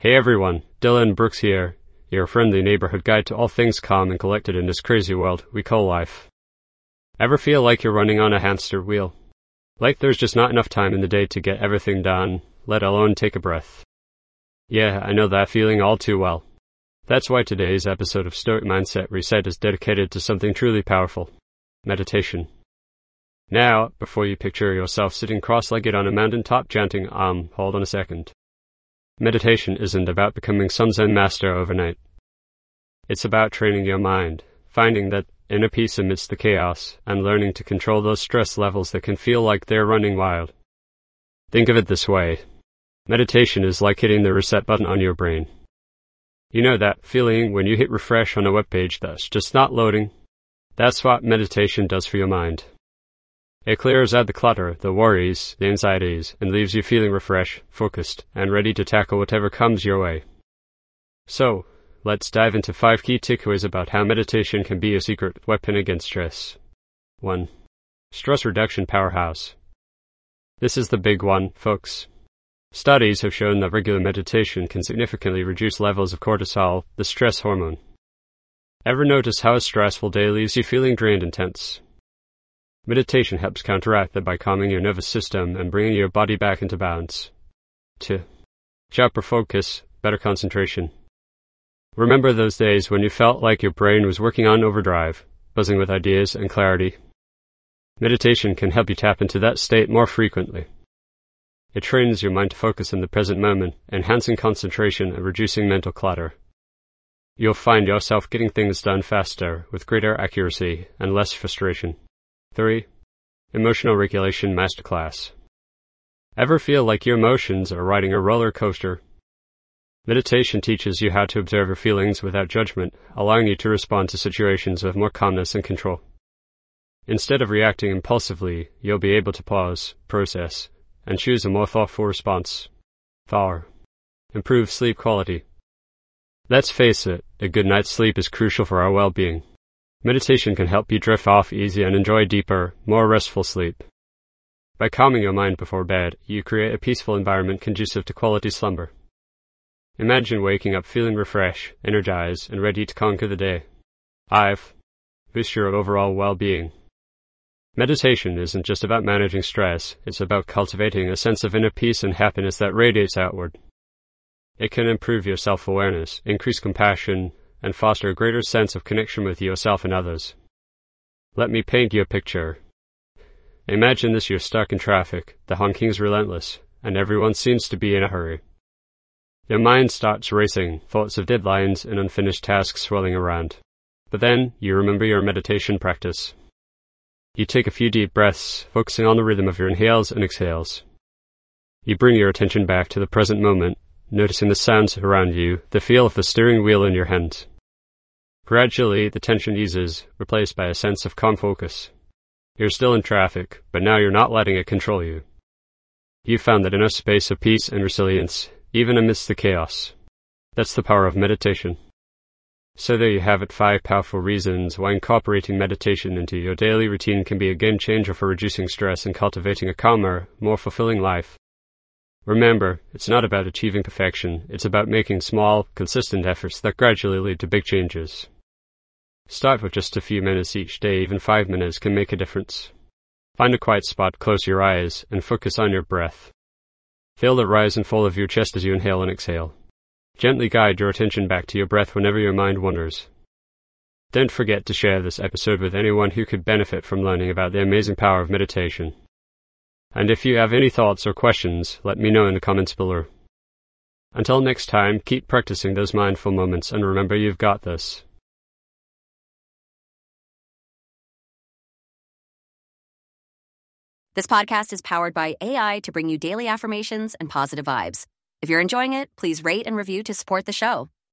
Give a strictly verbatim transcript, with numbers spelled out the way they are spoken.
Hey everyone, Dylan Brooks here, your friendly neighborhood guide to all things calm and collected in this crazy world we call life. Ever feel like you're running on a hamster wheel? Like there's just not enough time in the day to get everything done, let alone take a breath? Yeah, I know that feeling all too well. That's why today's episode of Stoic Mindset Reset is dedicated to something truly powerful: meditation. Now, before you picture yourself sitting cross-legged on a mountaintop chanting, um, hold on a second. Meditation isn't about becoming some Zen master overnight. It's about training your mind, finding that inner peace amidst the chaos, and learning to control those stress levels that can feel like they're running wild. Think of it this way. Meditation is like hitting the reset button on your brain. You know that feeling when you hit refresh on a web page that's just not loading? That's what meditation does for your mind. It clears out the clutter, the worries, the anxieties, and leaves you feeling refreshed, focused, and ready to tackle whatever comes your way. So, let's dive into five key takeaways about how meditation can be a secret weapon against stress. one. Stress reduction powerhouse. This is the big one, folks. Studies have shown that regular meditation can significantly reduce levels of cortisol, the stress hormone. Ever notice how a stressful day leaves you feeling drained and tense? Meditation helps counteract that by calming your nervous system and bringing your body back into balance. two. Sharper focus, better concentration. Remember those days when you felt like your brain was working on overdrive, buzzing with ideas and clarity? Meditation can help you tap into that state more frequently. It trains your mind to focus in the present moment, enhancing concentration and reducing mental clutter. You'll find yourself getting things done faster, with greater accuracy and less frustration. three. Emotional regulation masterclass. Ever feel like your emotions are riding a roller coaster? Meditation teaches you how to observe your feelings without judgment, allowing you to respond to situations with more calmness and control. Instead of reacting impulsively, you'll be able to pause, process, and choose a more thoughtful response. four. Improve sleep quality. Let's face it, a good night's sleep is crucial for our well-being. Meditation can help you drift off easy and enjoy deeper, more restful sleep. By calming your mind before bed, you create a peaceful environment conducive to quality slumber. Imagine waking up feeling refreshed, energized, and ready to conquer the day. five. Boost your overall well-being. Meditation isn't just about managing stress, it's about cultivating a sense of inner peace and happiness that radiates outward. It can improve your self-awareness, increase compassion, and foster a greater sense of connection with yourself and others. Let me paint you a picture. Imagine this: you're stuck in traffic, the honking's relentless, and everyone seems to be in a hurry. Your mind starts racing, thoughts of deadlines and unfinished tasks swirling around. But then, you remember your meditation practice. You take a few deep breaths, focusing on the rhythm of your inhales and exhales. You bring your attention back to the present moment, noticing the sounds around you, the feel of the steering wheel in your hand. Gradually, the tension eases, replaced by a sense of calm focus. You're still in traffic, but now you're not letting it control you. You've found that inner space of peace and resilience, even amidst the chaos. That's the power of meditation. So there you have it, five powerful reasons why incorporating meditation into your daily routine can be a game changer for reducing stress and cultivating a calmer, more fulfilling life. Remember, it's not about achieving perfection, it's about making small, consistent efforts that gradually lead to big changes. Start with just a few minutes each day, even five minutes can make a difference. Find a quiet spot, close your eyes, and focus on your breath. Feel the rise and fall of your chest as you inhale and exhale. Gently guide your attention back to your breath whenever your mind wanders. Don't forget to share this episode with anyone who could benefit from learning about the amazing power of meditation. And if you have any thoughts or questions, let me know in the comments below. Until next time, keep practicing those mindful moments and remember, you've got this. This podcast is powered by A I to bring you daily affirmations and positive vibes. If you're enjoying it, please rate and review to support the show.